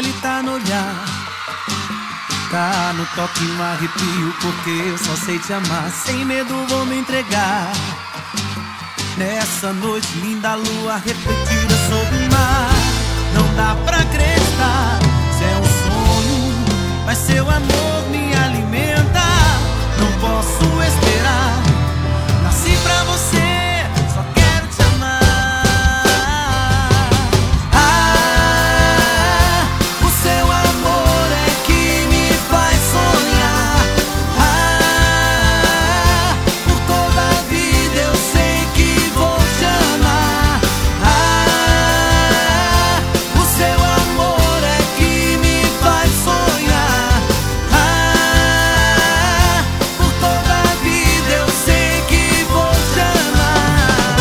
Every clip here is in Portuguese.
pele, tá no olhar, tá no toque, no arrepio, porque eu só sei te amar. Sem medo vou me entregar. Nessa noite linda, a lua refletida sobre o mar. Não dá pra acreditar, se é um sonho, mas seu amor me alimenta. Não posso esperar, nasci pra você, só quero te amar. Ah, o seu amor é que me faz sonhar. Ah, por toda a vida eu sei que vou te amar. Ah, o seu amor é que me faz sonhar. Ah, por toda a vida eu sei que vou te amar.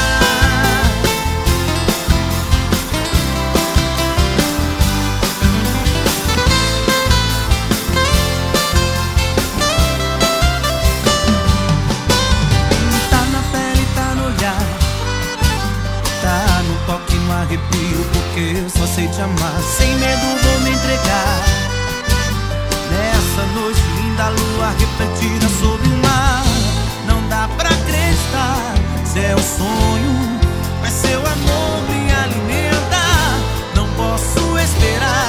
Tá na pele, tá no olhar, tá no toque, no arrepio, porque eu só sei te amar. Sem medo vou me entregar. Nessa noite linda, a lua refletida sobre o mar. Não dá pra acreditar, se é um sonho, mas seu amor me alimenta. Não posso esperar,